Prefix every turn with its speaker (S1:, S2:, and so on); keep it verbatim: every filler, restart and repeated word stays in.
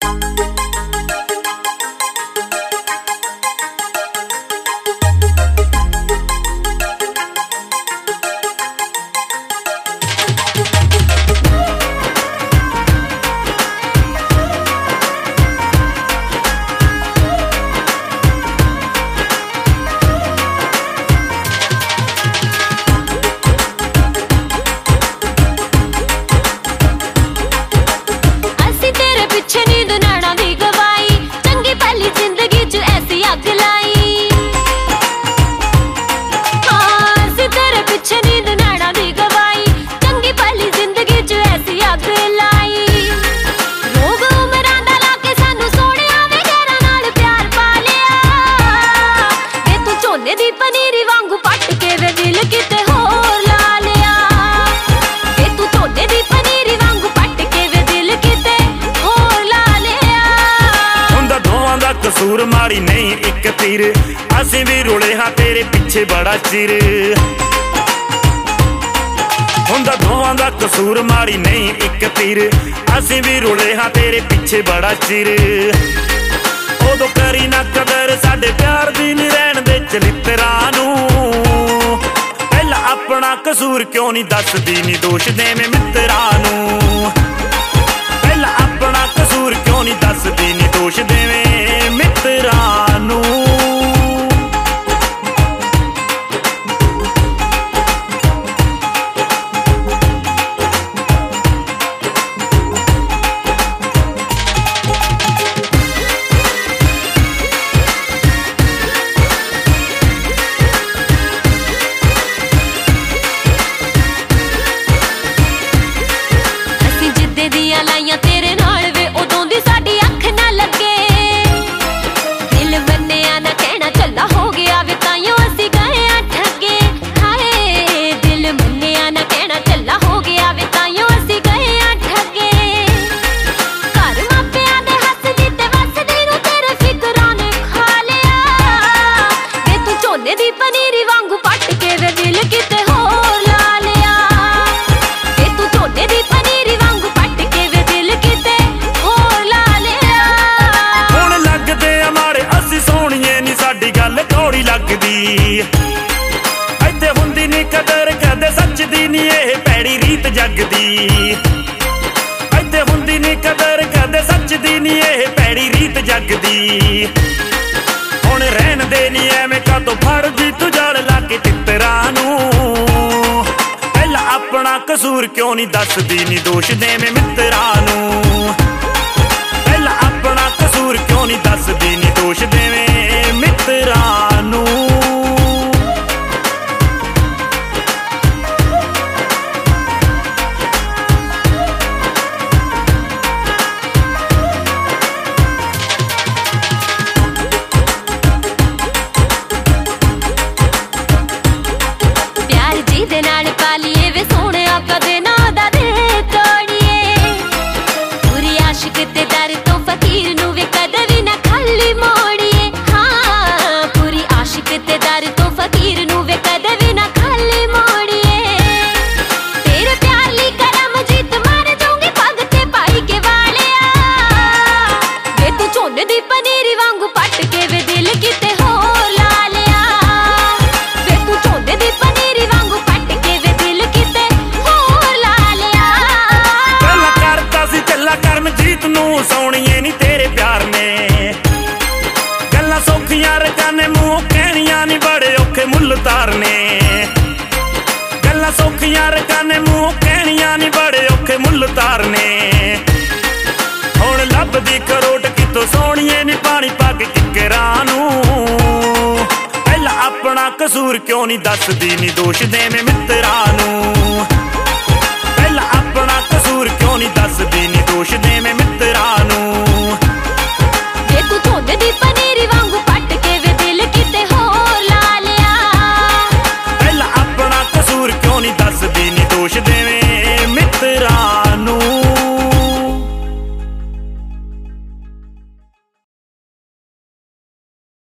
S1: कसूर मारी नहीं एक तीर, असीं भी रुले हाँ तेरे पिछे बड़ा चिर। हुंदा दोवां दा कसूर मारी नहीं एक तीर, असीं भी रुले हाँ तेरे पिछे बड़ा चिर। उदों करी ना कदर साडे प्यार दी नी रहन दे चलितरां नूं। पहला अपना कसूर क्यों नहीं दसदी नी दोष देवें मित्तरां नूं। पहला अपना कसूर क्यों नहीं दसदी नी दोष देवें मित्तरां नूं।
S2: लाइया तेरे नाल वे उदों दी साडी अख ना लगे। दिल मन्निया ना कहना चला हो गया वे ताइयों असीं गए आ ठगे। हाय दिल मन्निया ना कहना चला हो गया वे ताइयों असीं गए आ ठगे। घर मापियां दे हसदी ते वसदी नूं तेरे फिकरां ने खा लिया। वे तू झोने दी पनीरी वांगू पट के वे दिल किते होर ला लिया। वे तू झोने दी पनीरी वांगू
S1: साडी गल थोड़ी लगदी। इत्थे हुंदी नी कदर कदे सच दी नी एह पैड़ी रीत जगदी। इत्थे हुंदी नी कदर कदे सच दी नी एह पैड़ी रीत जगदी। हुण रहन दे नी एवें कातों फड़दी तू जड़ लाके तितरां नूं। पहला अपना कसूर क्यों नहीं दसदी नी दोष देवें मित्तरां नूं। पहला अपना कसूर क्यों नहीं दसदी नी दोष देवें मित्तरां नूं।
S2: प्यार जी दे नाल पालिए वे सोहणिया कदे ना दा दिल तोड़िए। पूरी आशिक ते दर तो फकीर नूं वे कदे भी ना खाली मोड़िए। हाँ पूरी आशिक ते दर तो फकीर नूं वे कदे भी ना खाली मोड़िए। तेरे प्यार ली करम जीत मार जाऊंगी पग ते पाई के वालिया। वे तू झोने दी पनीरी वांगू पट के वे दिल किते होर ला लिया। वे तू झोने दी पनीरी वांगू पट के वे दिल किते होर ला लिया।
S1: गल्लां करदा सी चला करम जीत नूं सोहणीए नी तेरे प्यार ने। गल्लां सौखियां रकाने मूंह कहणियां नी बड़े औखे मुੱਲ तारने। गल्लां सौखियां रकाने मूंह कहणियां नी बड़े औखे मुੱਲ तारने। हुण लभदी करोट कितों सोहणीए नी पानी पा के किकरां नूं। पहला अपना कसूर क्यों नहीं दसदी नी दोष देवें मित्तरां नूं। पहला अपना कसूर क्यों नहीं दसदी